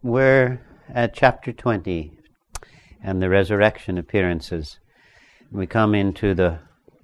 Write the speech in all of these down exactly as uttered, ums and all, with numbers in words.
We're at chapter twenty and the resurrection appearances. We come into the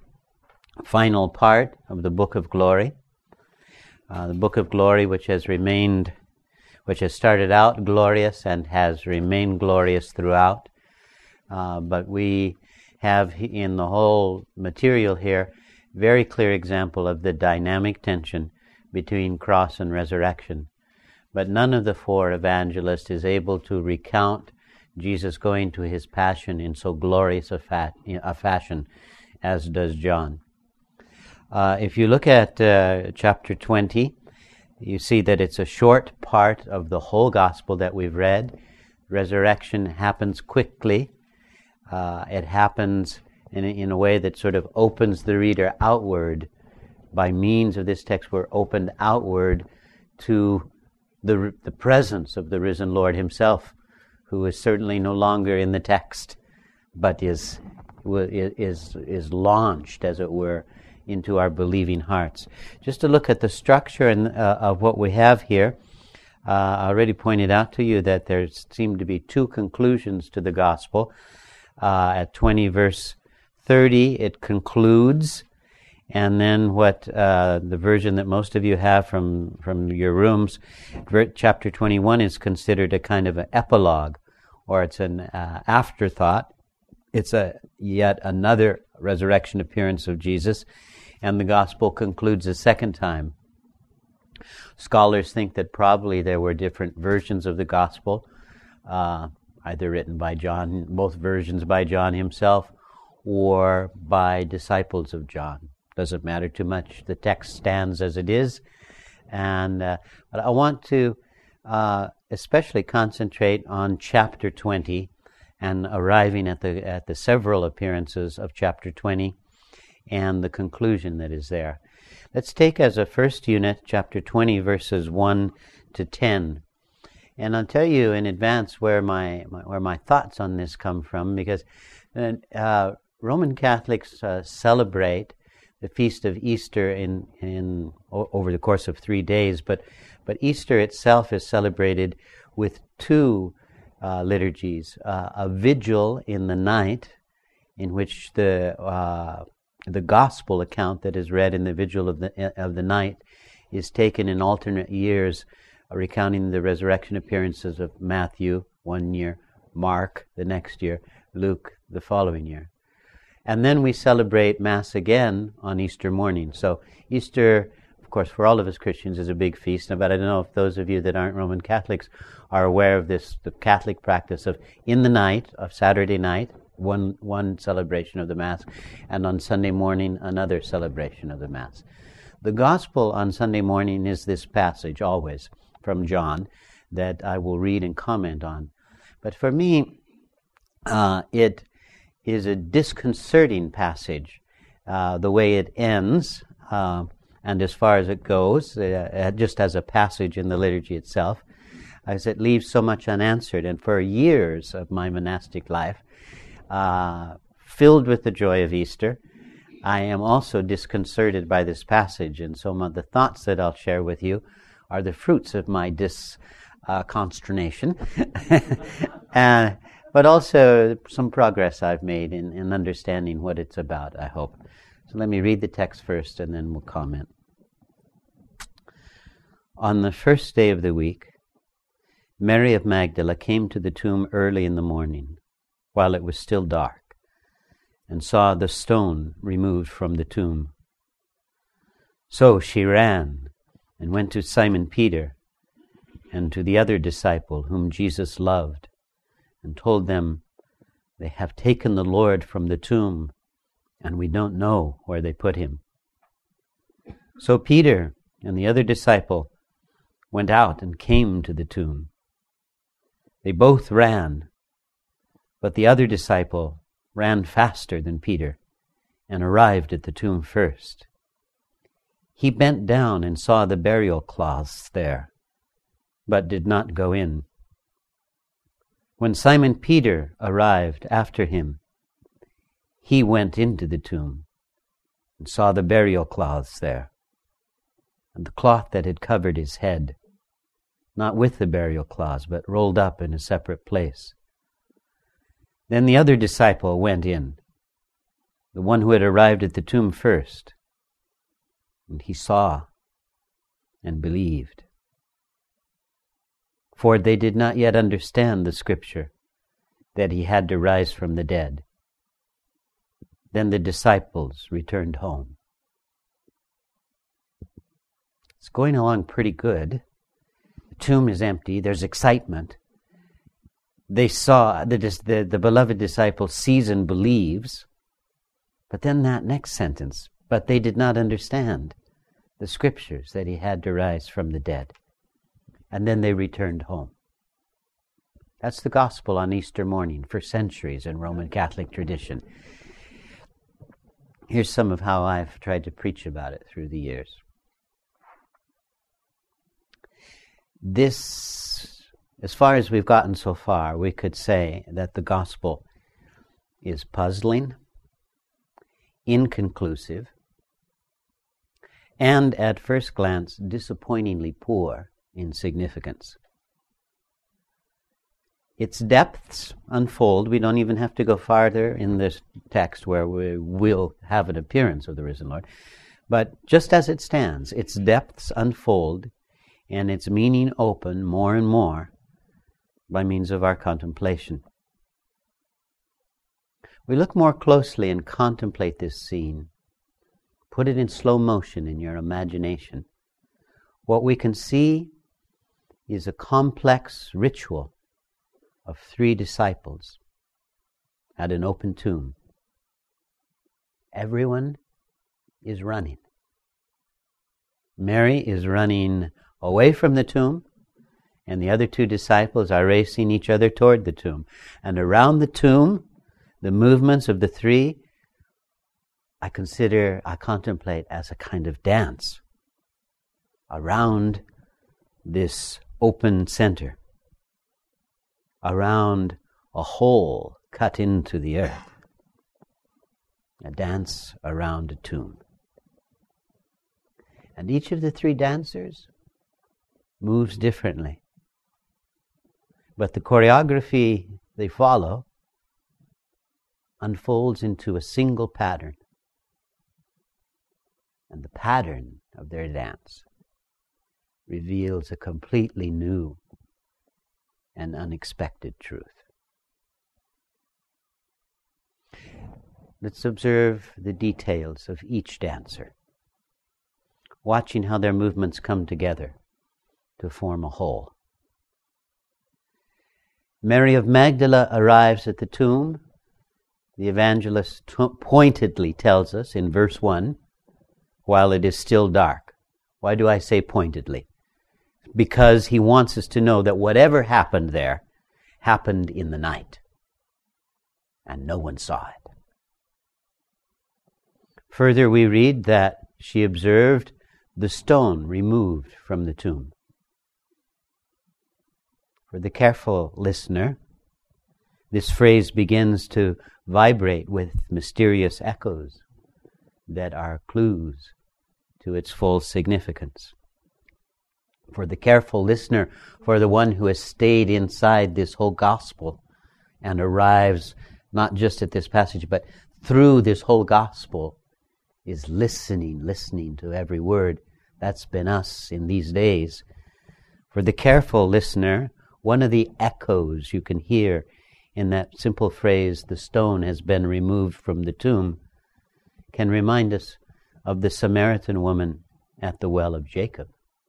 final part of the Book of Glory. Uh, the Book of Glory which has remained, which has started out glorious and has remained glorious throughout. Uh, but we have in the whole material here very clear example of the dynamic tension between cross and resurrection. But none of the four evangelists is able to recount Jesus going to his passion in so glorious a, fa- a fashion as does John. Uh, if you look at uh, chapter twenty, you see that it's a short part of the whole gospel that we've read. Resurrection happens quickly. Uh, it happens in a, in a way that sort of opens the reader outward. By means of this text, we're opened outward to the the presence of the risen Lord himself, who is certainly no longer in the text, but is is is launched, as it were, into our believing hearts. Just to look at the structure and, uh, of what we have here, uh, I already pointed out to you that there seem to be two conclusions to the gospel. Uh, at twenty verse thirty, it concludes. And then what uh, the version that most of you have from, from your rooms, chapter twenty-one is considered a kind of an epilogue, or it's an uh, afterthought. It's a yet another resurrection appearance of Jesus, and the gospel concludes a second time. Scholars think that probably there were different versions of the gospel, uh, either written by John, both versions by John himself, or by disciples of John. Doesn't matter too much. The text stands as it is. And uh, but I want to uh, especially concentrate on chapter twenty and arriving at the at the several appearances of chapter twenty and the conclusion that is there. Let's take as a first unit chapter twenty, verses one to ten. And I'll tell you in advance where my, my where my thoughts on this come from, because uh, Roman Catholics uh, celebrate the feast of Easter in in o- over the course of three days, but but Easter itself is celebrated with two uh, liturgies: uh, a vigil in the night, in which the uh, the gospel account that is read in the vigil of the of the night is taken in alternate years, uh, recounting the resurrection appearances of Matthew one year, Mark the next year, Luke the following year. And then we celebrate Mass again on Easter morning. So Easter, of course, for all of us Christians is a big feast. But I don't know if those of you that aren't Roman Catholics are aware of this, the Catholic practice of in the night, of Saturday night, one one celebration of the Mass, and on Sunday morning, another celebration of the Mass. The Gospel on Sunday morning is this passage, always, from John, that I will read and comment on. But for me, uh, it... is a disconcerting passage, uh, the way it ends, uh, and as far as it goes, uh, just as a passage in the liturgy itself, as it leaves so much unanswered. And for years of my monastic life, uh, filled with the joy of Easter, I am also disconcerted by this passage. And so my, the thoughts that I'll share with you are the fruits of my dis uh, consternation. and But also some progress I've made in, in understanding what it's about, I hope. So let me read the text first and then we'll comment. On the first day of the week, Mary of Magdala came to the tomb early in the morning, while it was still dark, and saw the stone removed from the tomb. So she ran and went to Simon Peter and to the other disciple whom Jesus loved, and told them, "They have taken the Lord from the tomb, and we don't know where they put him." So Peter and the other disciple went out and came to the tomb. They both ran, but the other disciple ran faster than Peter and arrived at the tomb first. He bent down and saw the burial cloths there, but did not go in. When Simon Peter arrived after him, he went into the tomb and saw the burial cloths there, and the cloth that had covered his head, not with the burial cloths, but rolled up in a separate place. Then the other disciple went in, the one who had arrived at the tomb first, and he saw and believed. For they did not yet understand the scripture that he had to rise from the dead. Then the disciples returned home. It's going along pretty good. The tomb is empty. There's excitement. They saw, the, the, the beloved disciple sees and believes. But then that next sentence, but they did not understand the scriptures that he had to rise from the dead. And then they returned home. That's the gospel on Easter morning for centuries in Roman Catholic tradition. Here's some of how I've tried to preach about it through the years. This, as far as we've gotten so far, we could say that the gospel is puzzling, inconclusive, and at first glance disappointingly poor in significance. Its depths unfold. We don't even have to go farther in this text where we will have an appearance of the risen Lord. But just as it stands, its depths unfold and its meaning open more and more by means of our contemplation. We look more closely and contemplate this scene. Put it in slow motion in your imagination. What we can see is a complex ritual of three disciples at an open tomb. Everyone is running. Mary is running away from the tomb, and the other two disciples are racing each other toward the tomb. And around the tomb, the movements of the three, I consider, I contemplate as a kind of dance around this open center, around a hole cut into the earth, a dance around a tomb. And each of the three dancers moves differently. But the choreography they follow unfolds into a single pattern. And the pattern of their dance reveals a completely new and unexpected truth. Let's observe the details of each dancer, watching how their movements come together to form a whole. Mary of Magdala arrives at the tomb. The evangelist t- pointedly tells us in verse one, while it is still dark. Why do I say pointedly? Because he wants us to know that whatever happened there happened in the night, and no one saw it. Further, we read that she observed the stone removed from the tomb. For the careful listener, this phrase begins to vibrate with mysterious echoes that are clues to its full significance. For the careful listener, for the one who has stayed inside this whole gospel and arrives not just at this passage, but through this whole gospel, is listening, listening to every word. That's been us in these days. For the careful listener, one of the echoes you can hear in that simple phrase, the stone has been removed from the tomb, can remind us of the Samaritan woman at the well of Jacob.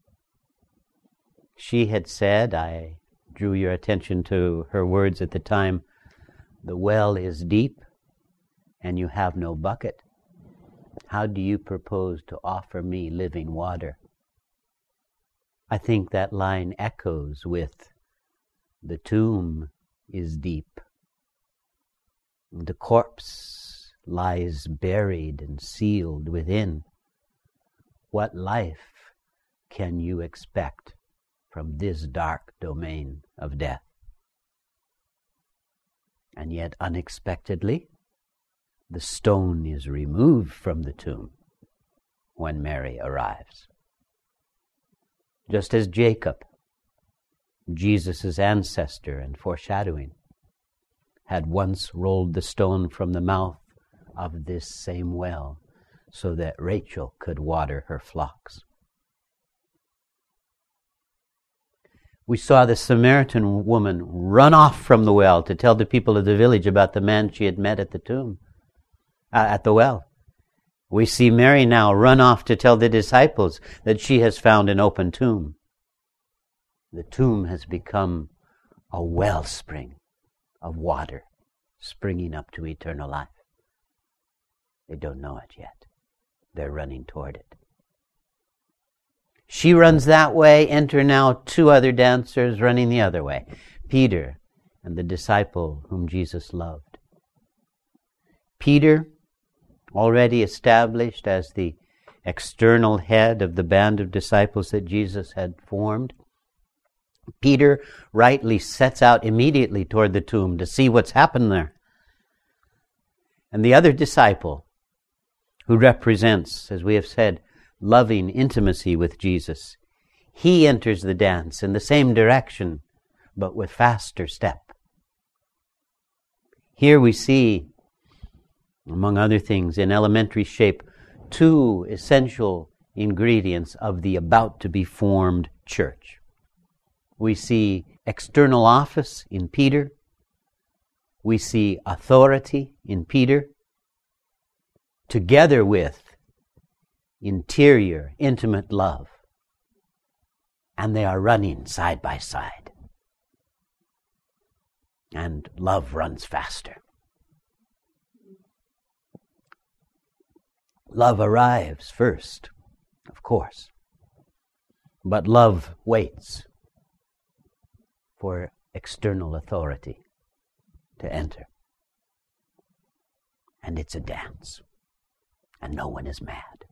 She had said, I drew your attention to her words at the time, the well is deep and you have no bucket. How do you propose to offer me living water? I think that line echoes with the tomb is deep. The corpse lies buried and sealed within. What life can you expect from this dark domain of death? And yet, unexpectedly, the stone is removed from the tomb when Mary arrives. Just as Jacob Jesus' ancestor and foreshadowing, had once rolled the stone from the mouth of this same well so that Rachel could water her flocks. We saw the Samaritan woman run off from the well to tell the people of the village about the man she had met at the tomb, uh, at the well. We see Mary now run off to tell the disciples that she has found an open tomb. The tomb has become a wellspring of water springing up to eternal life. They don't know it yet. They're running toward it. She runs that way. Enter now two other dancers running the other way. Peter and the disciple whom Jesus loved. Peter, already established as the external head of the band of disciples that Jesus had formed, Peter rightly sets out immediately toward the tomb to see what's happened there. And the other disciple, who represents, as we have said, loving intimacy with Jesus, he enters the dance in the same direction, but with faster step. Here we see, among other things, in elementary shape, two essential ingredients of the about-to-be-formed church. We see external office in Peter. We see authority in Peter, together with interior, intimate love. And they are running side by side. And love runs faster. Love arrives first, of course. But love waits for external authority to enter. And it's a dance. And no one is mad.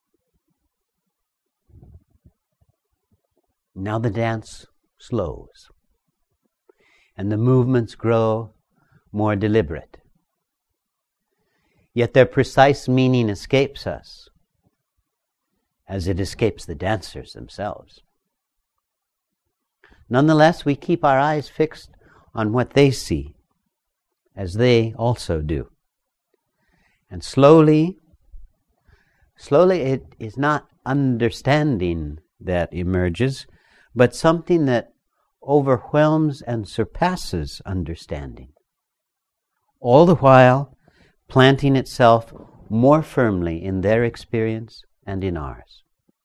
Now the dance slows. And the movements grow more deliberate. Yet their precise meaning escapes us, as it escapes the dancers themselves. Nonetheless, we keep our eyes fixed on what they see, as they also do. And slowly, slowly it is not understanding that emerges, but something that overwhelms and surpasses understanding. All the while, planting itself more firmly in their experience and in ours.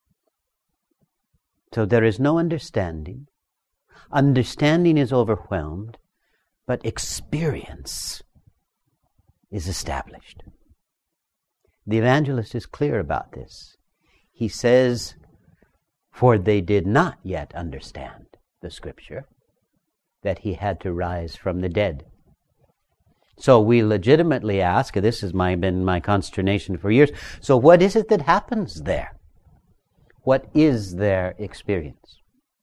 So there is no understanding. Understanding is overwhelmed, but experience is established. The evangelist is clear about this. He says, for they did not yet understand the scripture, that he had to rise from the dead. So we legitimately ask, this has my, been my consternation for years, so what is it that happens there? What is their experience?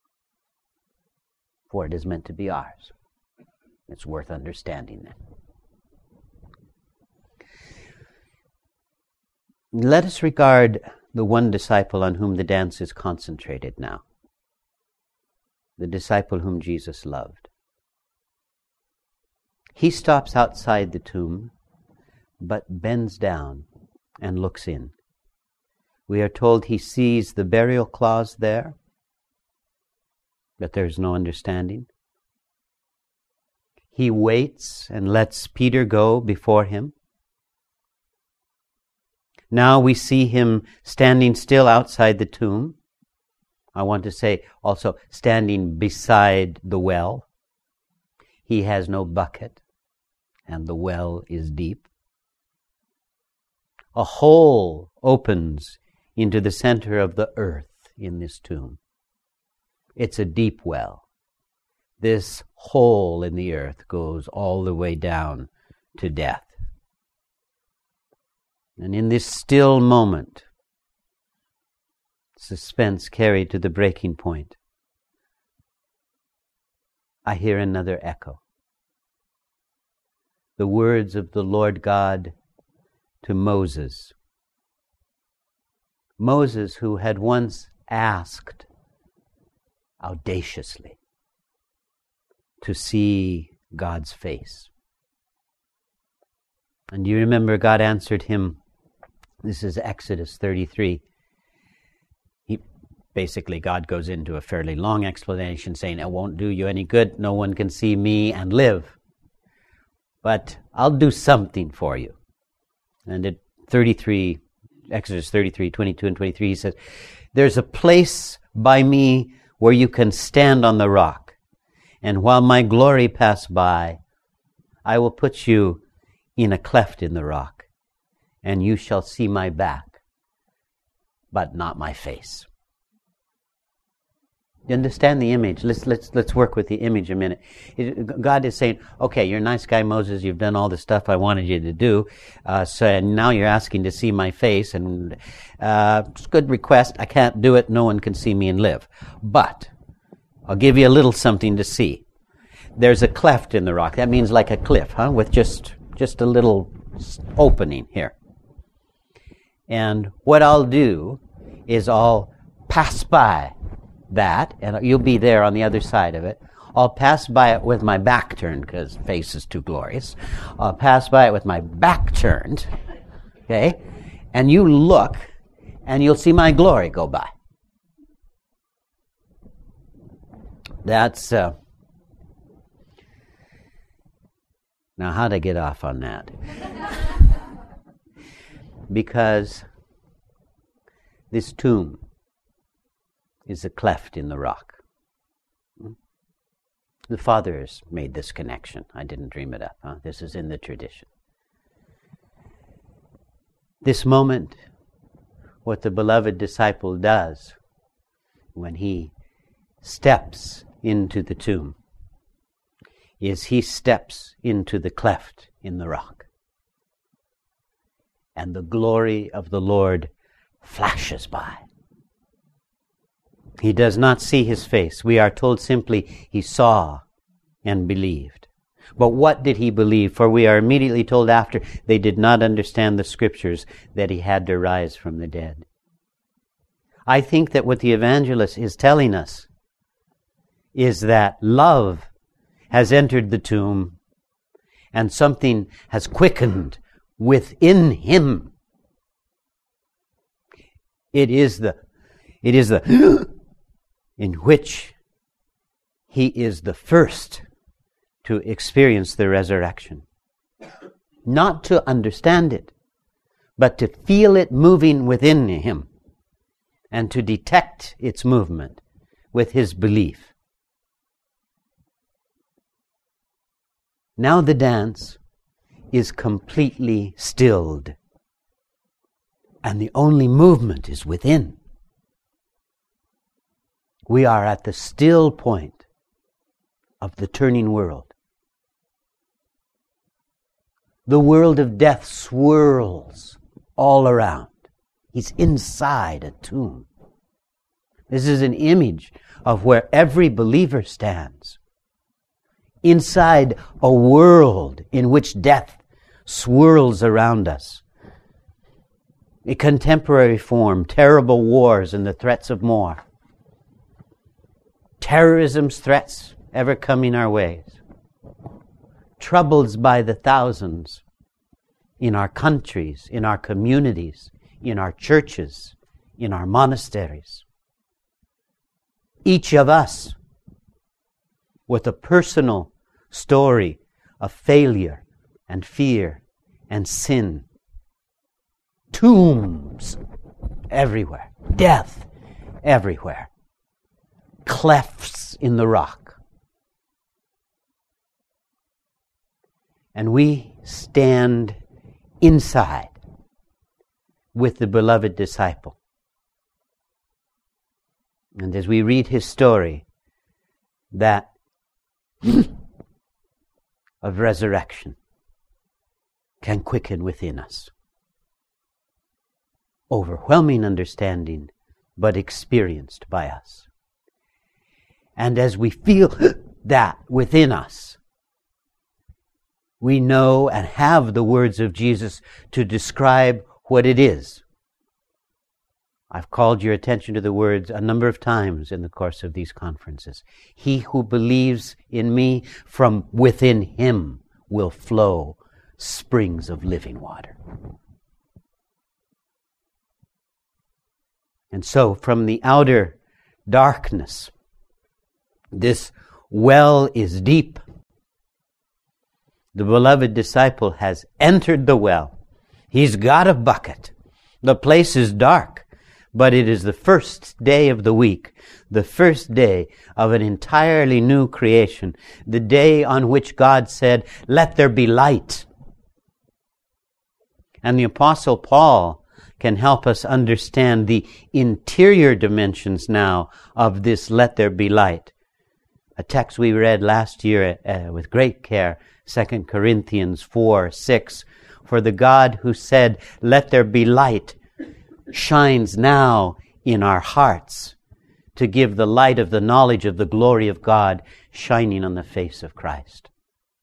For it is meant to be ours. It's worth understanding then. Let us regard the one disciple on whom the dance is concentrated now. The disciple whom Jesus loved. He stops outside the tomb, but bends down and looks in. We are told he sees the burial cloths there, but there is no understanding. He waits and lets Peter go before him. Now we see him standing still outside the tomb. I want to say also standing beside the well. He has no bucket, and the well is deep. A hole opens into the center of the earth in this tomb. It's a deep well. This hole in the earth goes all the way down to death. And in this still moment, suspense carried to the breaking point, I hear another echo. The words of the Lord God to Moses. Moses, who had once asked audaciously, to see God's face. And do you remember God answered him? This is Exodus thirty-three. He, basically, God goes into a fairly long explanation saying, it won't do you any good. No one can see me and live. But I'll do something for you. And at thirty-three, Exodus thirty-three, twenty-two and twenty-three, he says, there's a place by me where you can stand on the rock. And while my glory pass by, I will put you in a cleft in the rock, and you shall see my back, but not my face. You understand the image? Let's let's let's work with the image a minute. It, God is saying, okay, you're a nice guy, Moses. You've done all the stuff I wanted you to do. Uh, so and now you're asking to see my face, and uh, it's a good request. I can't do it. No one can see me and live. But I'll give you a little something to see. There's a cleft in the rock. That means like a cliff, huh? With just just a little opening here. And what I'll do is I'll pass by that, and you'll be there on the other side of it. I'll pass by it with my back turned, because face is too glorious. I'll pass by it with my back turned, okay? And you look, and you'll see my glory go by. That's, uh... now how'd I get off on that? Because this tomb is a cleft in the rock. The fathers made this connection. I didn't dream it up. Huh? This is in the tradition. This moment, what the beloved disciple does when he steps into the tomb is he steps into the cleft in the rock. And the glory of the Lord flashes by. He does not see his face. We are told simply he saw and believed. But what did he believe? For we are immediately told after, they did not understand the scriptures that he had to rise from the dead. I think that what the evangelist is telling us is that love has entered the tomb and something has quickened within him. It is the, it is the in which he is the first to experience the resurrection. Not to understand it, but to feel it moving within him and to detect its movement with his belief. Now the dance is completely stilled, and the only movement is within. We are at the still point of the turning world. The world of death swirls all around. He's inside a tomb. This is an image of where every believer stands. Inside a world in which death swirls around us. A contemporary form, terrible wars and the threats of more. Terrorism's threats ever coming our ways. Troubles by the thousands in our countries, in our communities, in our churches, in our monasteries. Each of us with a personal story of failure and fear and sin. Tombs everywhere. Death everywhere. Clefts in the rock. And we stand inside with the beloved disciple. And as we read his story, that of resurrection can quicken within us. Overwhelming understanding, but experienced by us. And as we feel that within us, we know and have the words of Jesus to describe what it is. I've called your attention to the words a number of times in the course of these conferences. He who believes in me, from within him will flow springs of living water. And so from the outer darkness, this well is deep. The beloved disciple has entered the well. He's got a bucket. The place is dark, but it is the first day of the week, the first day of an entirely new creation, the day on which God said, "Let there be light." And the Apostle Paul can help us understand the interior dimensions now of this "let there be light." A text we read last year uh, with great care, Second Corinthians four, six. For the God who said, "Let there be light," shines now in our hearts to give the light of the knowledge of the glory of God shining on the face of Christ.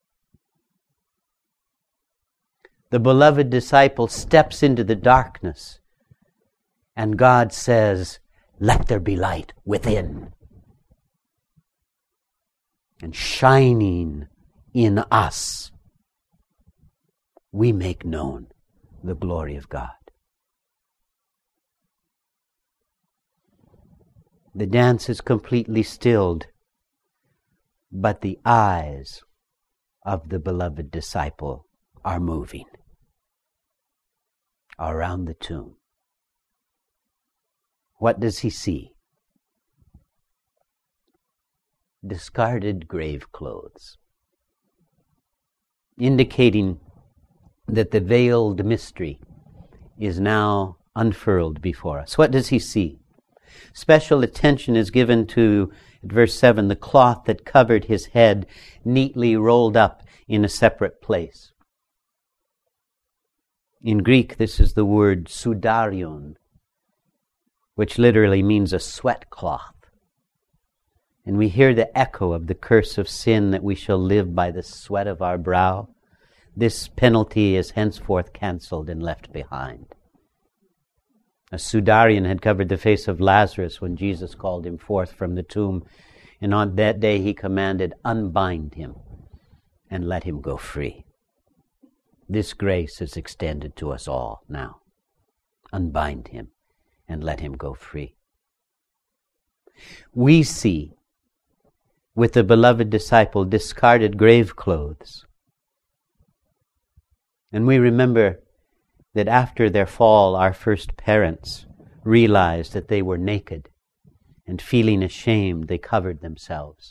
The beloved disciple steps into the darkness, and God says, "Let there be light within." And shining in us, we make known the glory of God. The dance is completely stilled, but the eyes of the beloved disciple are moving around the tomb. What does he see? Discarded grave clothes, indicating that the veiled mystery is now unfurled before us. What does he see? Special attention is given to, at verse seven, the cloth that covered his head, neatly rolled up in a separate place. In Greek, this is the word sudarion, which literally means a sweat cloth. And we hear the echo of the curse of sin that we shall live by the sweat of our brow. This penalty is henceforth cancelled and left behind. A sudarion had covered the face of Lazarus when Jesus called him forth from the tomb. And on that day he commanded, "Unbind him and let him go free." This grace is extended to us all now. Unbind him and let him go free. We see with the beloved disciple discarded grave clothes. And we remember that after their fall, our first parents realized that they were naked, and feeling ashamed, they covered themselves.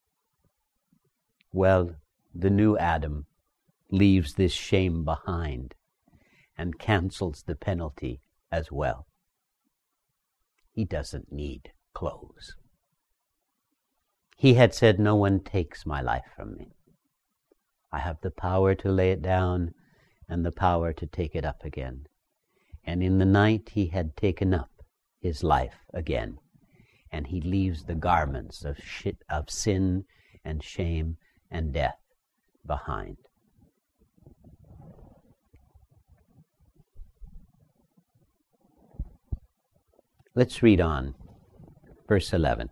Well, the new Adam leaves this shame behind and cancels the penalty as well. He doesn't need clothes. He had said, "No one takes my life from me. I have the power to lay it down and the power to take it up again." And in the night he had taken up his life again, and he leaves the garments of shit, of sin and shame and death behind. Let's read on. Verse eleven.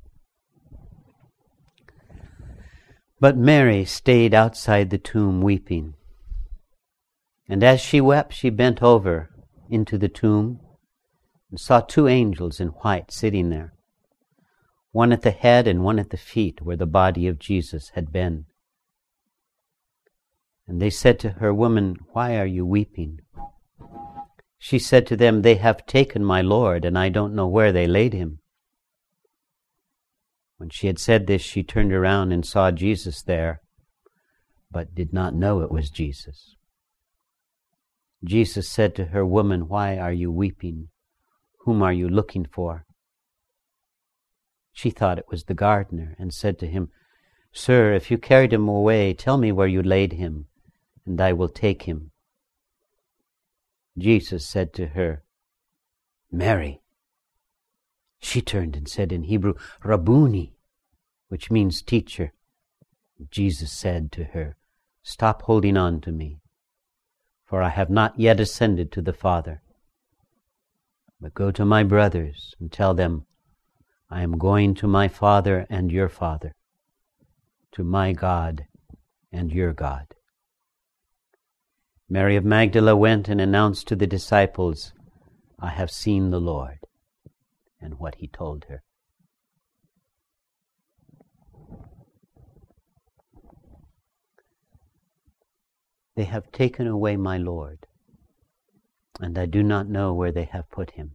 But Mary stayed outside the tomb weeping. And as she wept, she bent over into the tomb and saw two angels in white sitting there, one at the head and one at the feet where the body of Jesus had been. And they said to her, "Woman, why are you weeping?" She said to them, "They have taken my Lord, and I don't know where they laid him." When she had said this, she turned around and saw Jesus there, but did not know it was Jesus. Jesus said to her, "Woman, why are you weeping? Whom are you looking for?" She thought it was the gardener, and said to him, "Sir, if you carried him away, tell me where you laid him, and I will take him." Jesus said to her, "Mary." She turned and said in Hebrew, "Rabboni," which means teacher. Jesus said to her, "Stop holding on to me, for I have not yet ascended to the Father. But go to my brothers and tell them, I am going to my Father and your Father, to my God and your God. Mary of Magdala went and announced to the disciples, I have seen the Lord, and what he told her. They have taken away my Lord, and I do not know where they have put him.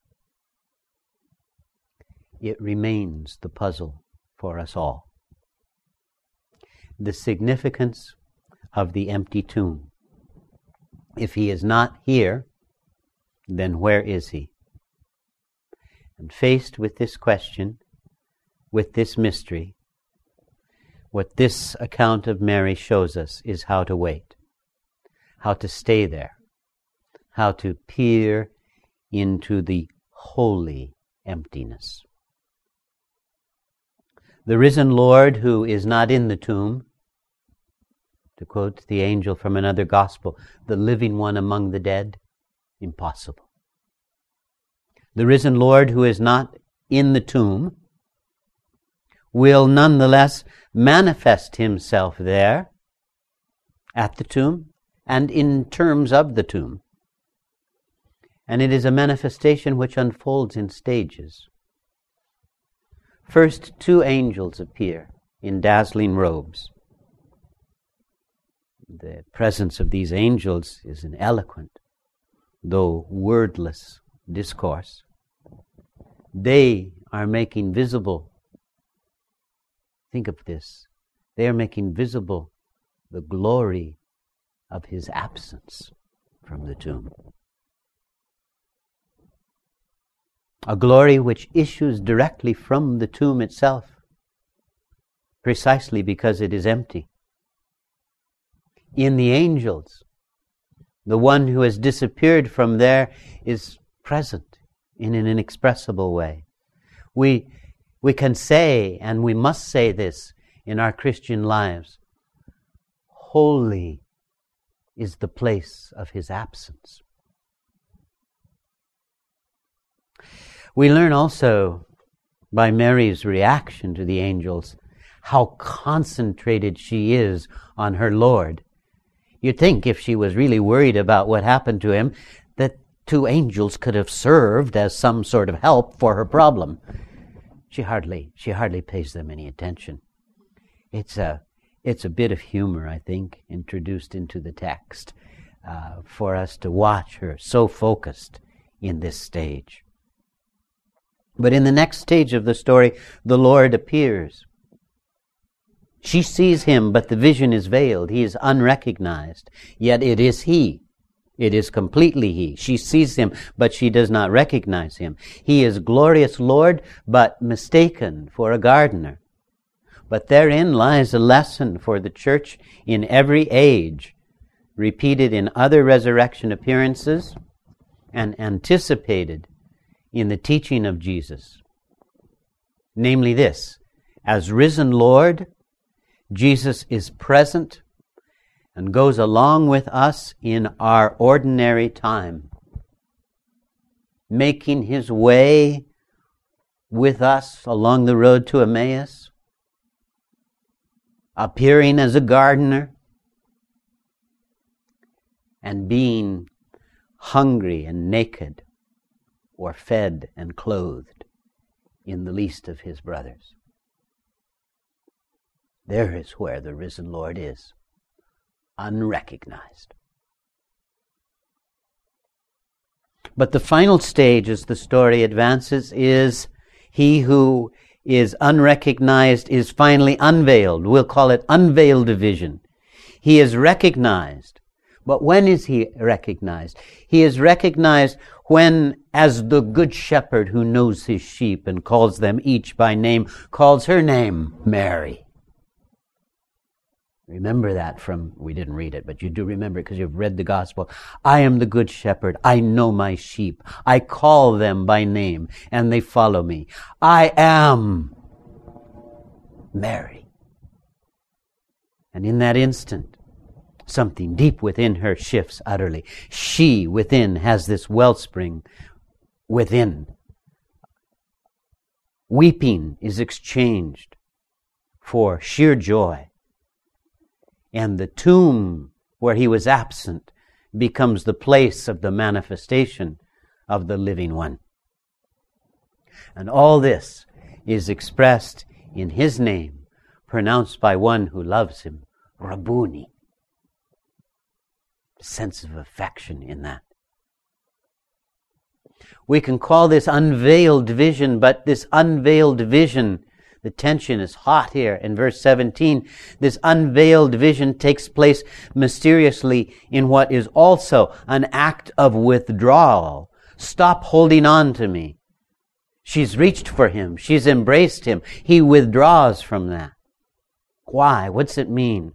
It remains the puzzle for us all. The significance of the empty tomb. If he is not here, then where is he? And faced with this question, with this mystery, what this account of Mary shows us is how to wait, how to stay there, how to peer into the holy emptiness. The risen Lord, who is not in the tomb, to quote the angel from another gospel, the living one among the dead, impossible. The risen Lord, who is not in the tomb, will nonetheless manifest himself there at the tomb and in terms of the tomb. And it is a manifestation which unfolds in stages. First, two angels appear in dazzling robes. The presence of these angels is an eloquent, though wordless, discourse. They are making visible, think of this, they are making visible the glory of his absence from the tomb. A glory which issues directly from the tomb itself, precisely because it is empty. In the angels, the one who has disappeared from there is present in an inexpressible way. We, we can say, and we must say this in our Christian lives, holy is the place of his absence. We learn also by Mary's reaction to the angels how concentrated she is on her Lord. You'd think if she was really worried about what happened to him, that two angels could have served as some sort of help for her problem. She hardly, she hardly pays them any attention. It's a, it's a bit of humor, I think, introduced into the text uh, for us to watch her so focused in this stage. But in the next stage of the story, the Lord appears. She sees him, but the vision is veiled. He is unrecognized. Yet it is he. It is completely he. She sees him, but she does not recognize him. He is glorious Lord, but mistaken for a gardener. But therein lies a lesson for the church in every age, repeated in other resurrection appearances and anticipated in the teaching of Jesus. Namely this, as risen Lord, Jesus is present and goes along with us in our ordinary time, making his way with us along the road to Emmaus, appearing as a gardener, and being hungry and naked, or fed and clothed in the least of his brothers. There is where the risen Lord is, unrecognized. But the final stage as the story advances is he who is unrecognized is finally unveiled. We'll call it unveiled vision. He is recognized. But when is he recognized? He is recognized when, as the good shepherd who knows his sheep and calls them each by name, calls her name Mary. Remember that from, we didn't read it, but you do remember it because you've read the gospel. I am the good shepherd. I know my sheep. I call them by name and they follow me. I am Mary. And in that instant, something deep within her shifts utterly. She within has this wellspring within. Weeping is exchanged for sheer joy. And the tomb where he was absent becomes the place of the manifestation of the living one. And all this is expressed in his name, pronounced by one who loves him, Rabboni. Sense of affection in that. We can call this unveiled vision, but this unveiled vision, the tension is hot here in verse seventeen. This unveiled vision takes place mysteriously in what is also an act of withdrawal. Stop holding on to me. She's reached for him. She's embraced him. He withdraws from that. Why? What's it mean?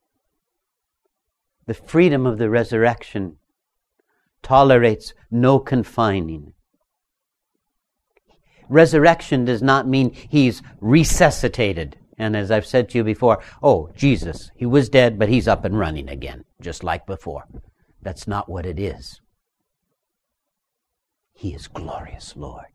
The freedom of the resurrection tolerates no confining. Resurrection does not mean he's resuscitated. And as I've said to you before, oh, Jesus, he was dead, but he's up and running again, just like before. That's not what it is. He is glorious Lord.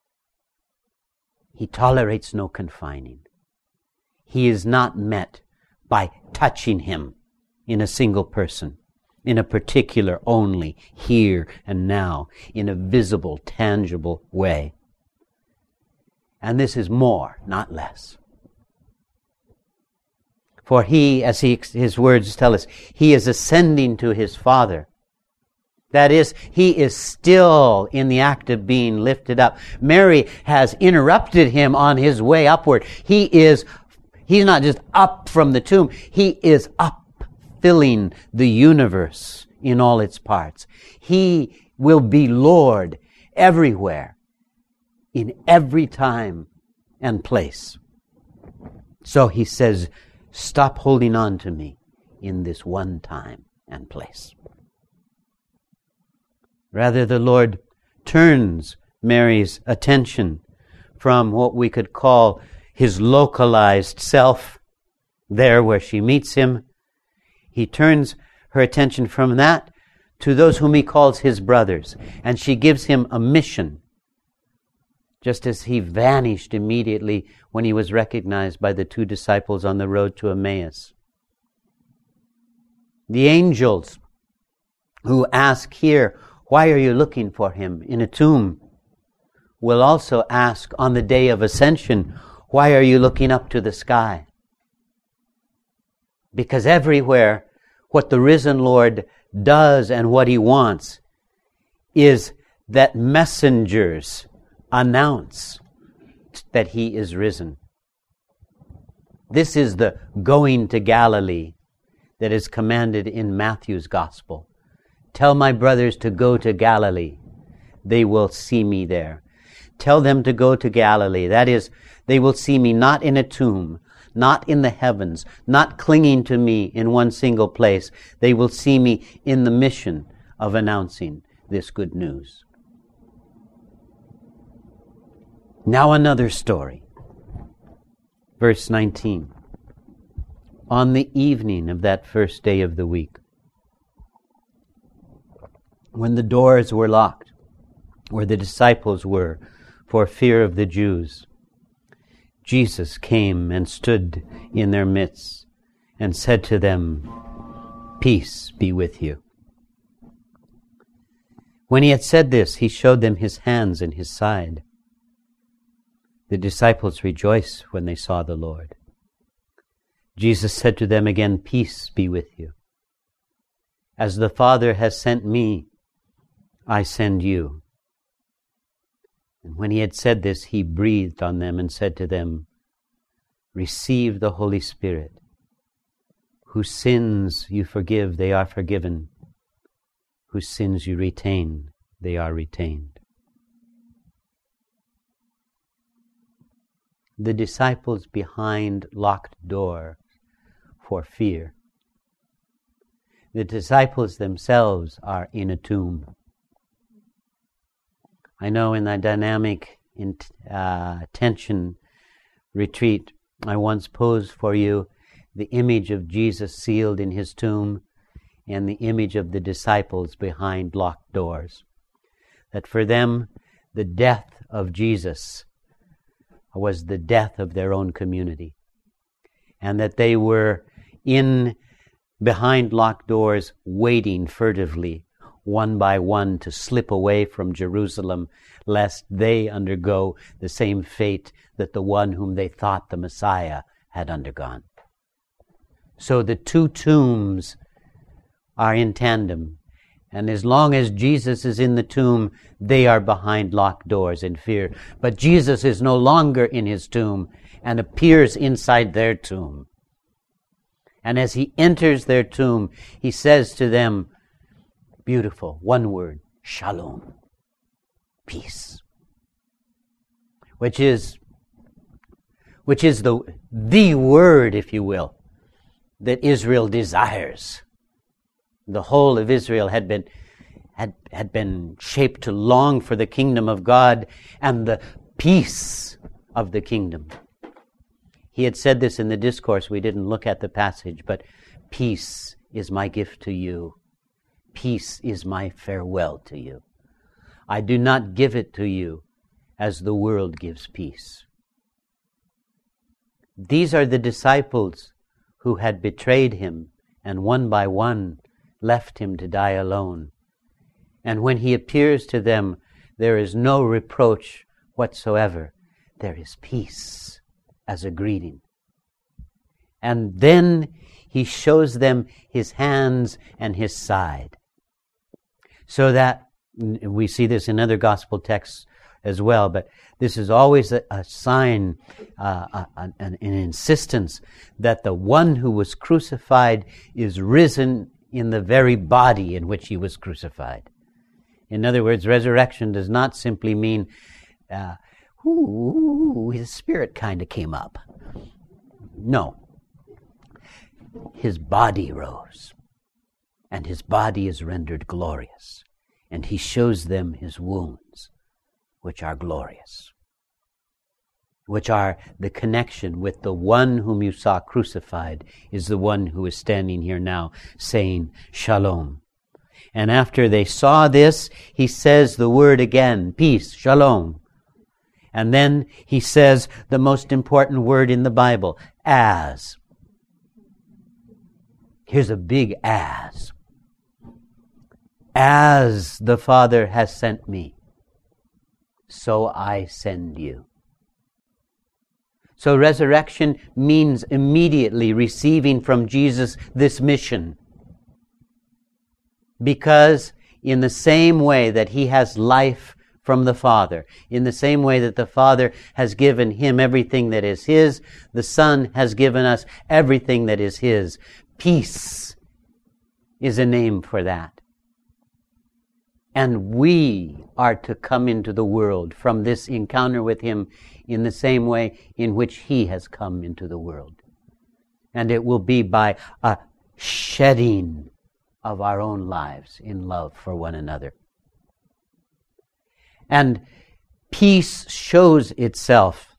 He tolerates no confining. He is not met by touching him in a single person, in a particular only, here and now, in a visible, tangible way. And this is more, not less. For he, as he, his words tell us, he is ascending to his Father. That is, he is still in the act of being lifted up. Mary has interrupted him on his way upward. He is, he's not just up from the tomb, he is up, filling the universe in all its parts. He will be Lord everywhere, in every time and place. So he says, stop holding on to me in this one time and place. Rather, the Lord turns Mary's attention from what we could call his localized self, there where she meets him. He turns her attention from that to those whom he calls his brothers, and she gives him a mission, just as he vanished immediately when he was recognized by the two disciples on the road to Emmaus. The angels who ask here, why are you looking for him in a tomb, will also ask on the day of ascension, why are you looking up to the sky? Because everywhere what the risen Lord does and what he wants is that messengers announce that he is risen. This is the going to Galilee that is commanded in Matthew's Gospel. Tell my brothers to go to Galilee. They will see me there. Tell them to go to Galilee. That is, they will see me not in a tomb, not in the heavens, not clinging to me in one single place. They will see me in the mission of announcing this good news. Now another story. Verse nineteen. On the evening of that first day of the week, when the doors were locked, where the disciples were, for fear of the Jews, Jesus came and stood in their midst and said to them, "Peace be with you." When he had said this, he showed them his hands and his side. The disciples rejoiced when they saw the Lord. Jesus said to them again, "Peace be with you. As the Father has sent me, I send you." And when he had said this, he breathed on them and said to them, "Receive the Holy Spirit. Whose sins you forgive, they are forgiven. Whose sins you retain, they are retained." The disciples behind locked doors for fear. The disciples themselves are in a tomb. I know in the dynamic in, uh, tension retreat, I once posed for you the image of Jesus sealed in his tomb and the image of the disciples behind locked doors. That for them, the death of Jesus was the death of their own community, and that they were in behind locked doors waiting furtively, one by one, to slip away from Jerusalem, lest they undergo the same fate that the one whom they thought the Messiah had undergone. So the two tombs are in tandem. And as long as Jesus is in the tomb, they are behind locked doors in fear. But Jesus is no longer in his tomb and appears inside their tomb. And as he enters their tomb, he says to them, beautiful, one word, shalom, peace. Which is, which is the, the word, if you will, that Israel desires. The whole of Israel had been had, had been shaped to long for the kingdom of God and the peace of the kingdom. He had said this in the discourse. We didn't look at the passage, but peace is my gift to you. Peace is my farewell to you. I do not give it to you as the world gives peace. These are the disciples who had betrayed him and one by one left him to die alone. And when he appears to them, there is no reproach whatsoever. There is peace as a greeting. And then he shows them his hands and his side. So that, we see this in other gospel texts as well, but this is always a, a sign, uh, a, an, an insistence that the one who was crucified is risen in the very body in which he was crucified. In other words, resurrection does not simply mean, uh, ooh, his spirit kind of came up. No. His body rose, and his body is rendered glorious, and he shows them his wounds, which are glorious, which are the connection with the one whom you saw crucified is the one who is standing here now saying shalom. And after they saw this, he says the word again, peace, shalom. And then he says the most important word in the Bible, as. Here's a big as. As the Father has sent me, so I send you. So resurrection means immediately receiving from Jesus this mission. Because in the same way that he has life from the Father, in the same way that the Father has given him everything that is his, the Son has given us everything that is his. Peace is a name for that. And we are to come into the world from this encounter with him in the same way in which he has come into the world. And it will be by a shedding of our own lives in love for one another. And peace shows itself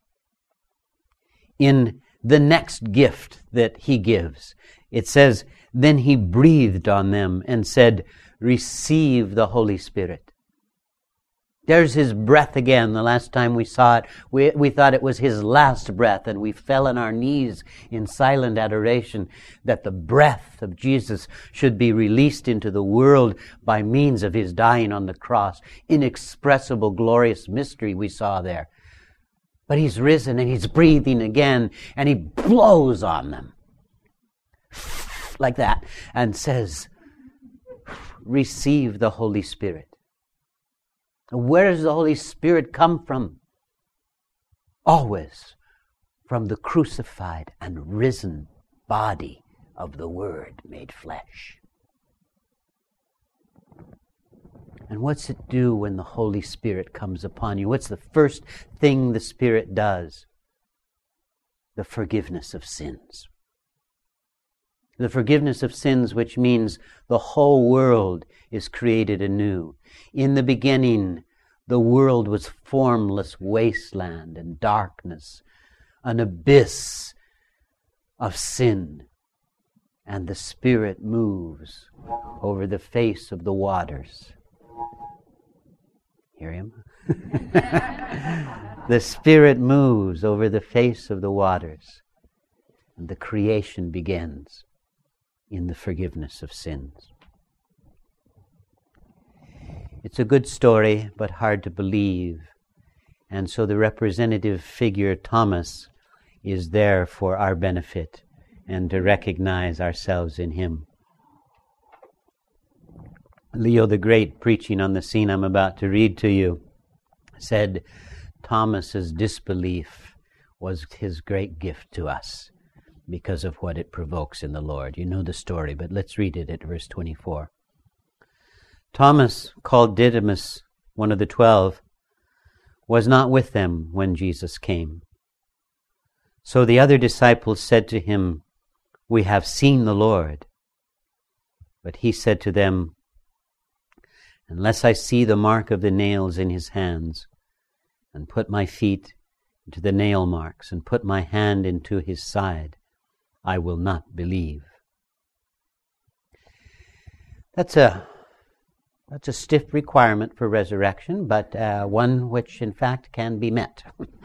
in the next gift that he gives. It says, then he breathed on them and said, receive the Holy Spirit. There's his breath again. The last time we saw it, we, we thought it was his last breath, and we fell on our knees in silent adoration that the breath of Jesus should be released into the world by means of his dying on the cross. Inexpressible, glorious mystery we saw there. But he's risen and he's breathing again, and he blows on them like that and says, receive the Holy Spirit. Where does the Holy Spirit come from? Always from the crucified and risen body of the Word made flesh. And what's it do when the Holy Spirit comes upon you? What's the first thing the Spirit does? The forgiveness of sins. The forgiveness of sins, which means the whole world is created anew. In the beginning, the world was formless wasteland and darkness, an abyss of sin. And the Spirit moves over the face of the waters. Hear him? The Spirit moves over the face of the waters, and the creation begins in the forgiveness of sins. It's a good story, but hard to believe. And so the representative figure, Thomas, is there for our benefit and to recognize ourselves in him. Leo the Great, preaching on the scene I'm about to read to you, said Thomas's disbelief was his great gift to us because of what it provokes in the Lord. You know the story, but let's read it at verse twenty-four. Thomas, called Didymus, one of the twelve, was not with them when Jesus came. So the other disciples said to him, "We have seen the Lord." But he said to them, "Unless I see the mark of the nails in his hands, and put my feet into the nail marks, and put my hand into his side, I will not believe." That's a That's a stiff requirement for resurrection, but uh, one which, in fact, can be met.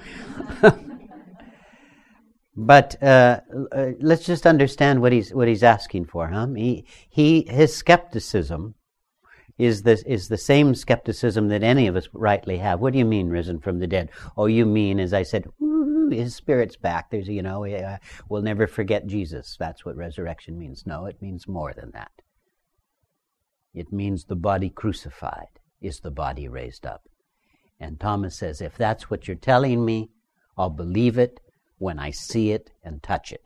But uh, uh, let's just understand what he's what he's asking for. Huh? He he his skepticism is the is the same skepticism that any of us rightly have. What do you mean, risen from the dead? Oh, you mean, as I said, his spirit's back. There's you know, uh, we'll never forget Jesus. That's what resurrection means. No, it means more than that. It means the body crucified is the body raised up. And Thomas says, if that's what you're telling me, I'll believe it when I see it and touch it.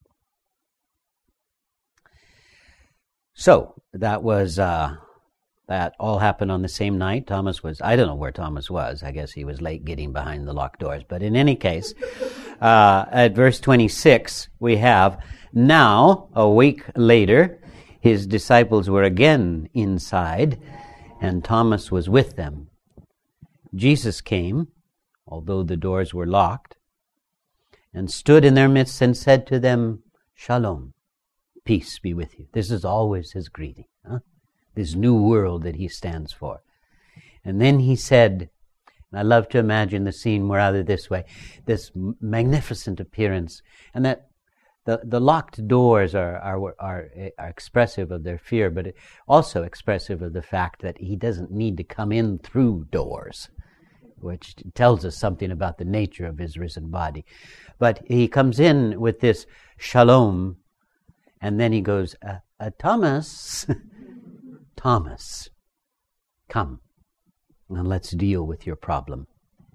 So, that was, uh, that all happened on the same night. Thomas was, I don't know where Thomas was. I guess he was late getting behind the locked doors. But in any case, uh, at verse twenty-six, we have, now, a week later, his disciples were again inside, and Thomas was with them. Jesus came, although the doors were locked, and stood in their midst and said to them, "Shalom, peace be with you." This is always his greeting, huh? This new world that he stands for. And then he said, and I love to imagine the scene rather this way, this magnificent appearance, and that The the locked doors are, are are are expressive of their fear, but also expressive of the fact that he doesn't need to come in through doors, which tells us something about the nature of his risen body. But he comes in with this shalom, and then he goes, uh, uh, Thomas, Thomas, come, and let's deal with your problem.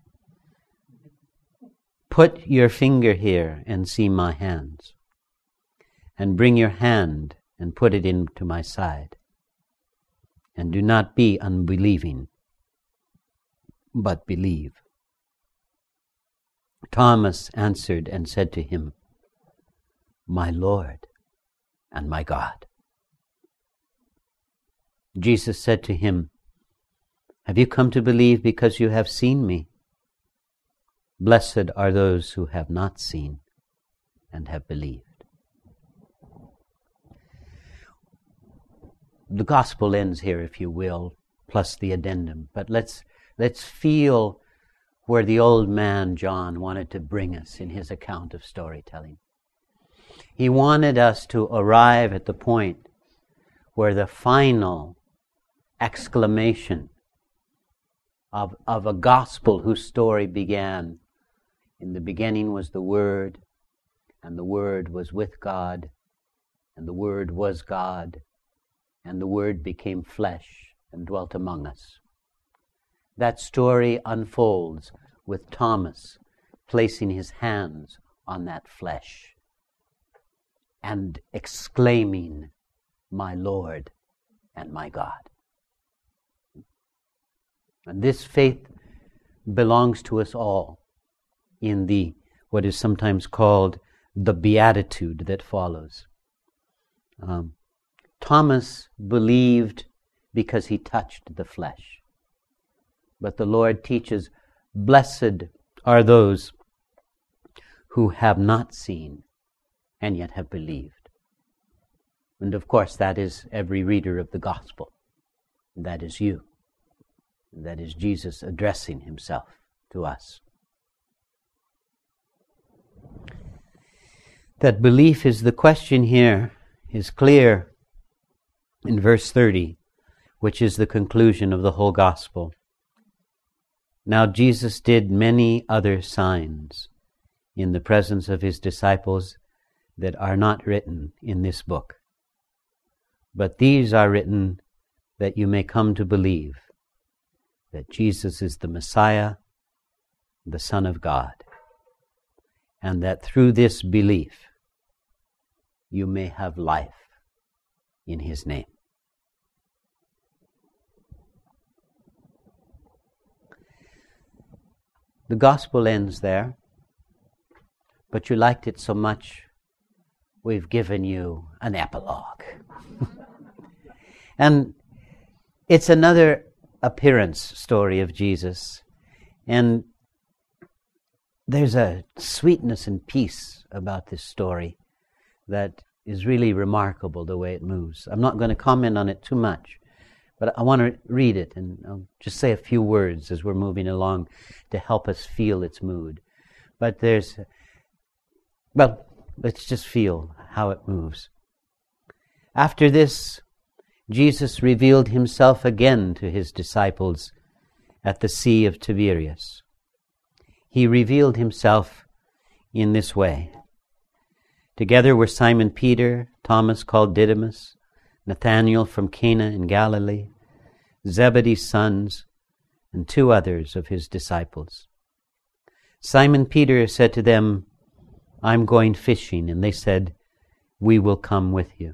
Put your finger here and see my hands. And bring your hand and put it into my side. And do not be unbelieving, but believe. Thomas answered and said to him, "My Lord and my God." Jesus said to him, "Have you come to believe because you have seen me? Blessed are those who have not seen and have believed." The gospel ends here, if you will, plus the addendum. But let's let's feel where the old man John wanted to bring us in his account of storytelling. He wanted us to arrive at the point where the final exclamation of, of a gospel whose story began, "In the beginning was the Word, and the Word was with God, and the Word was God, and the Word became flesh and dwelt among us." That story unfolds with Thomas placing his hands on that flesh and exclaiming, "My Lord and my God." And this faith belongs to us all in the what is sometimes called the beatitude that follows. Um, Thomas believed because he touched the flesh. But the Lord teaches, blessed are those who have not seen and yet have believed. And of course, that is every reader of the gospel. That is you. That is Jesus addressing himself to us. That belief is the question here, is clear in verse thirty, which is the conclusion of the whole gospel. Now Jesus did many other signs in the presence of his disciples that are not written in this book. But these are written that you may come to believe that Jesus is the Messiah, the Son of God, and that through this belief you may have life in his name. The gospel ends there, but you liked it so much, we've given you an epilogue. And it's another appearance story of Jesus. And there's a sweetness and peace about this story that is really remarkable, the way it moves. I'm not going to comment on it too much, but I want to read it, and I'll just say a few words as we're moving along to help us feel its mood. But there's, well, let's just feel how it moves. After this, Jesus revealed himself again to his disciples at the Sea of Tiberias. He revealed himself in this way. Together were Simon Peter, Thomas called Didymus, Nathanael from Cana in Galilee, Zebedee's sons, and two others of his disciples. Simon Peter said to them, I'm going fishing. And they said, we will come with you.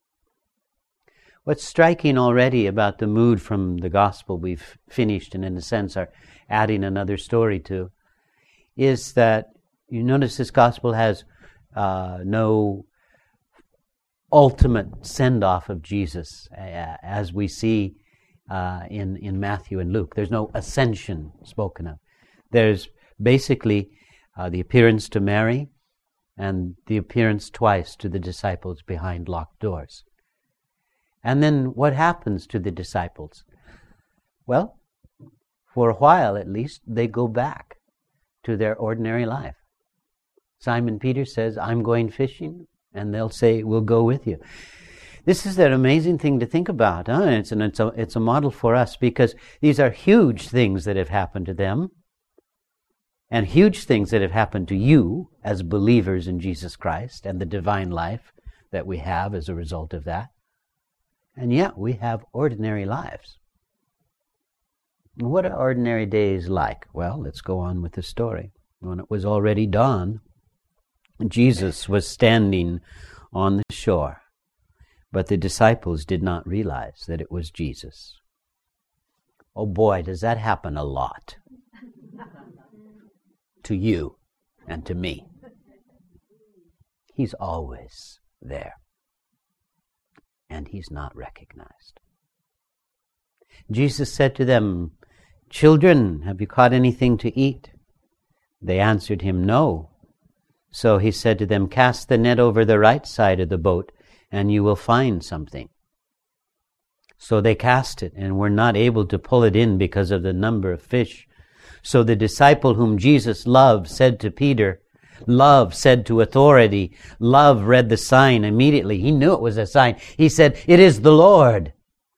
What's striking already about the mood from the gospel we've finished and in a sense are adding another story to is that you notice this gospel has uh, no ultimate send-off of Jesus uh, as we see uh, in, in Matthew and Luke. There's no ascension spoken of. There's basically uh, the appearance to Mary and the appearance twice to the disciples behind locked doors. And then what happens to the disciples? Well, for a while at least, they go back to their ordinary life. Simon Peter says, I'm going fishing, and they'll say, we'll go with you. This is an amazing thing to think about. Huh? It's, an, it's, a, it's a model for us because these are huge things that have happened to them and huge things that have happened to you as believers in Jesus Christ and the divine life that we have as a result of that. And yet we have ordinary lives. And what are ordinary days like? Well, let's go on with the story. When it was already dawn, Jesus was standing on the shore, but the disciples did not realize that it was Jesus. Oh boy, does that happen a lot to you and to me. He's always there. And he's not recognized. Jesus said to them, Children, have you caught anything to eat? They answered him, No. So he said to them, Cast the net over the right side of the boat, and you will find something. So they cast it, and were not able to pull it in because of the number of fish. So the disciple whom Jesus loved said to Peter, Love said to authority. Love read the sign immediately. He knew it was a sign. He said, It is the Lord.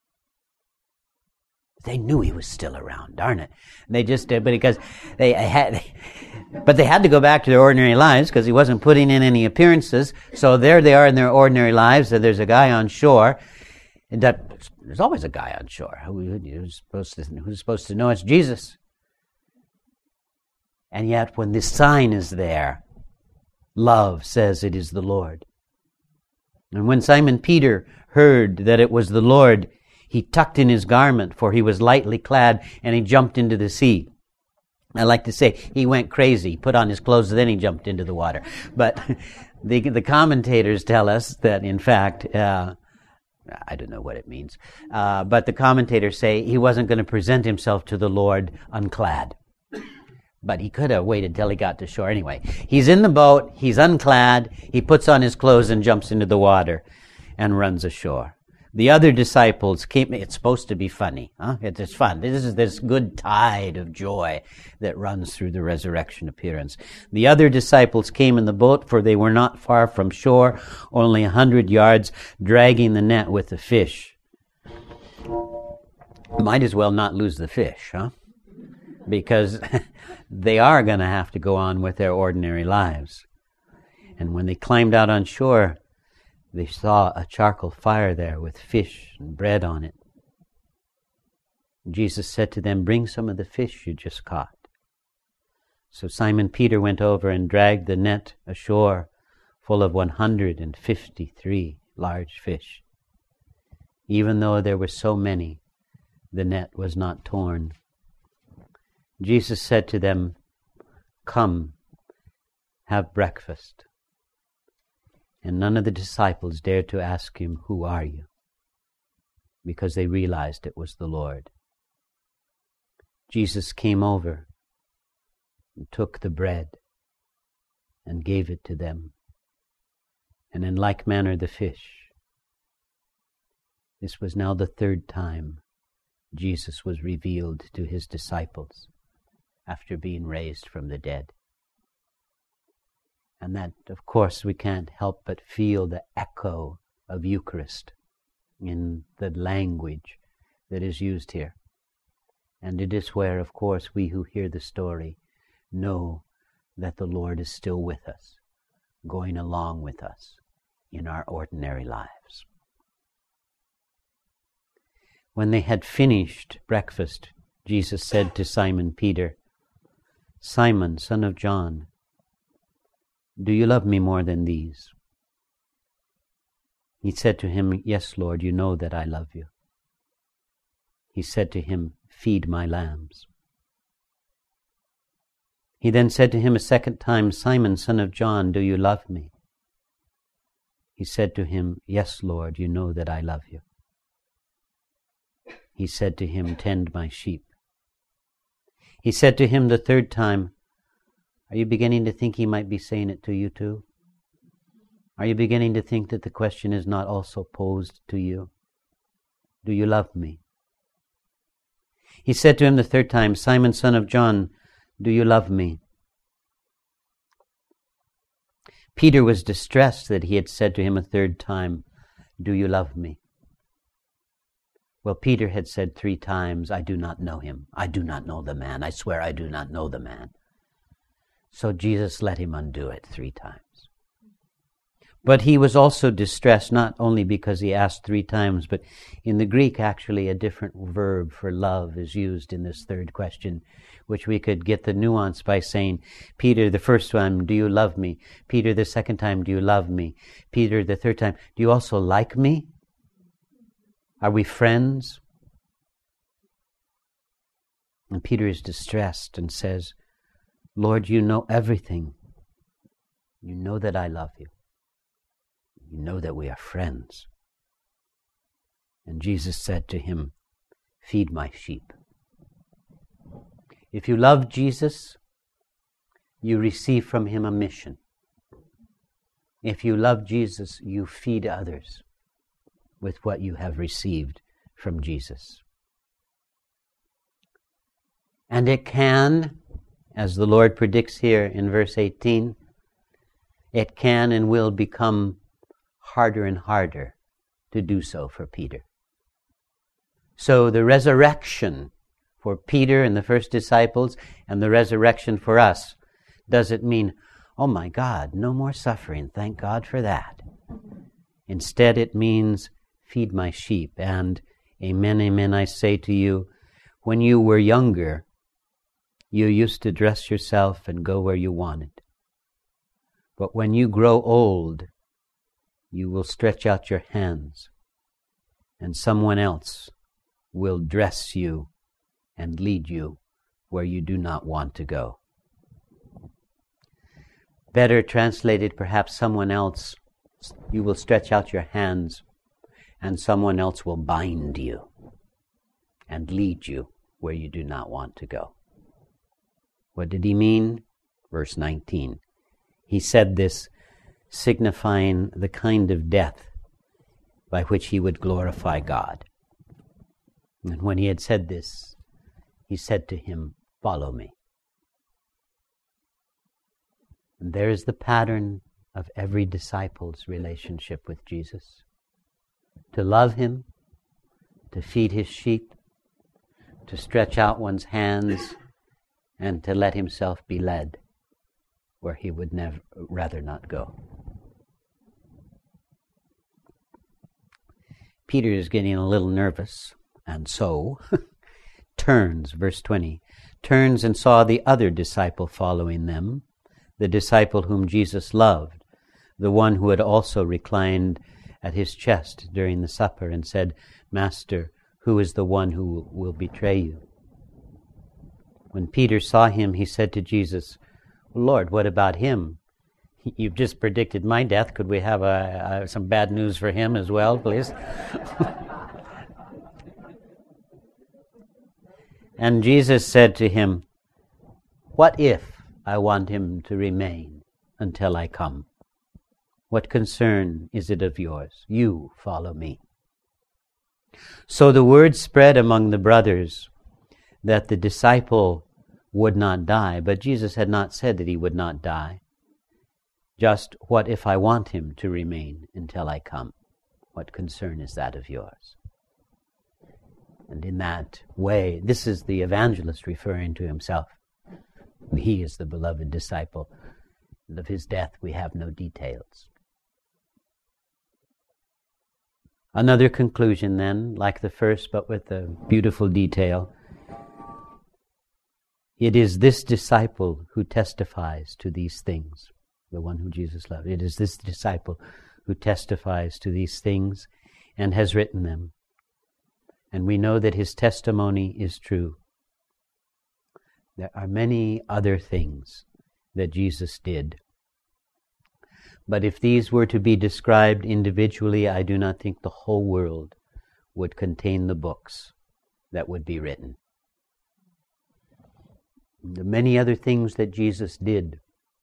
They knew he was still around, darn it. They just did, but because they had, but they had to go back to their ordinary lives because he wasn't putting in any appearances. So there they are in their ordinary lives. And there's a guy on shore. And that, there's always a guy on shore. Who, who's supposed to, who's supposed to know it's Jesus? And yet when this sign is there, love says it is the Lord. And when Simon Peter heard that it was the Lord, he tucked in his garment, for he was lightly clad, and he jumped into the sea. I like to say he went crazy, put on his clothes, then he jumped into the water. But the the commentators tell us that, in fact, uh, I don't know what it means, uh, but the commentators say he wasn't going to present himself to the Lord unclad. But he could have waited till he got to shore anyway. He's in the boat, he's unclad, he puts on his clothes and jumps into the water and runs ashore. The other disciples came. It's supposed to be funny, huh? It's fun. This is this good tide of joy that runs through the resurrection appearance. The other disciples came in the boat, for they were not far from shore, only a hundred yards, dragging the net with the fish. Might as well not lose the fish, huh? Because they are going to have to go on with their ordinary lives. And when they climbed out on shore, they saw a charcoal fire there with fish and bread on it. Jesus said to them, "Bring some of the fish you just caught." So Simon Peter went over and dragged the net ashore full of one hundred fifty-three large fish. Even though there were so many, the net was not torn. Jesus said to them, "Come, have breakfast." And none of the disciples dared to ask him, "Who are you?" because they realized it was the Lord. Jesus came over and took the bread and gave it to them, and in like manner the fish. This was now the third time Jesus was revealed to his disciples after being raised from the dead. And that, of course, we can't help but feel the echo of Eucharist in the language that is used here. And it is where, of course, we who hear the story know that the Lord is still with us, going along with us in our ordinary lives. When they had finished breakfast, Jesus said to Simon Peter, "Simon, son of John, do you love me more than these?" He said to him, "Yes, Lord, you know that I love you." He said to him, "Feed my lambs." He then said to him a second time, "Simon, son of John, do you love me?" He said to him, "Yes, Lord, you know that I love you." He said to him, "Tend my sheep." He said to him the third time, are you beginning to think he might be saying it to you too? Are you beginning to think that the question is not also posed to you? Do you love me? He said to him the third time, "Simon, son of John, do you love me?" Peter was distressed that he had said to him a third time, "Do you love me?" Well, Peter had said three times, "I do not know him. I do not know the man. I swear I do not know the man." So Jesus let him undo it three times. But he was also distressed, not only because he asked three times, but in the Greek, actually, a different verb for love is used in this third question, which we could get the nuance by saying, Peter, the first time, "Do you love me?" Peter, the second time, "Do you love me?" Peter, the third time, "Do you also like me? Are we friends?" And Peter is distressed and says, "Lord, you know everything. You know that I love you. You know that we are friends." And Jesus said to him, "Feed my sheep." If you love Jesus, you receive from him a mission. If you love Jesus, you feed others with what you have received from Jesus. And it can, as the Lord predicts here in verse eighteen, it can and will become harder and harder to do so for Peter. So the resurrection for Peter and the first disciples and the resurrection for us doesn't mean, oh my God, no more suffering, thank God for that. Instead it means, feed my sheep. And amen, amen, I say to you, when you were younger, you used to dress yourself and go where you wanted. But when you grow old, you will stretch out your hands, and someone else will dress you and lead you where you do not want to go. Better translated, perhaps someone else, you will stretch out your hands, and someone else will bind you and lead you where you do not want to go. What did he mean? Verse nineteen. He said this signifying the kind of death by which he would glorify God. And when he had said this, he said to him, "Follow me." And there is the pattern of every disciple's relationship with Jesus. To love him, to feed his sheep, to stretch out one's hands, and to let himself be led where he would never rather not go. Peter is getting a little nervous, and so turns, verse twenty, turns and saw the other disciple following them, the disciple whom Jesus loved, the one who had also reclined at his chest during the supper, and said, "Master, who is the one who will betray you?" When Peter saw him, he said to Jesus, "Lord, what about him? You've just predicted my death. Could we have a, a, some bad news for him as well, please?" And Jesus said to him, "What if I want him to remain until I come? What concern is it of yours? You follow me." So the word spread among the brothers that the disciple would not die, but Jesus had not said that he would not die. Just, what if I want him to remain until I come? What concern is that of yours? And in that way, this is the evangelist referring to himself. He is the beloved disciple. And of his death we have no details. Another conclusion then, like the first, but with a beautiful detail. It is this disciple who testifies to these things, the one who Jesus loved. It is this disciple who testifies to these things and has written them. And we know that his testimony is true. There are many other things that Jesus did. But if these were to be described individually, I do not think the whole world would contain the books that would be written. The many other things that Jesus did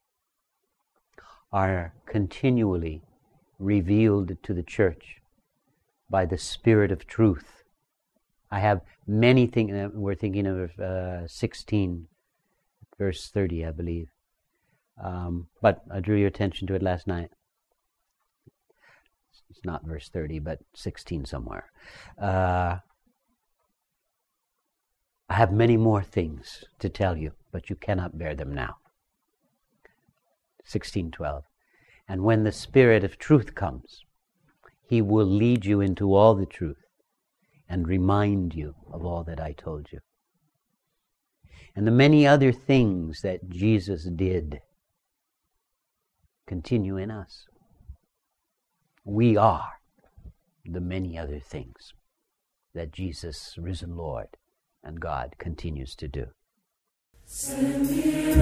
are continually revealed to the church by the Spirit of truth. I have many things, we're thinking of uh, sixteen, verse thirty, I believe. Um, but I drew your attention to it last night. It's not verse thirty, but sixteen somewhere. Uh, I have many more things to tell you, but you cannot bear them now. sixteen twelve. And when the Spirit of truth comes, he will lead you into all the truth and remind you of all that I told you. And the many other things that Jesus did continue in us. We are the many other things that Jesus, risen Lord and God, continues to do.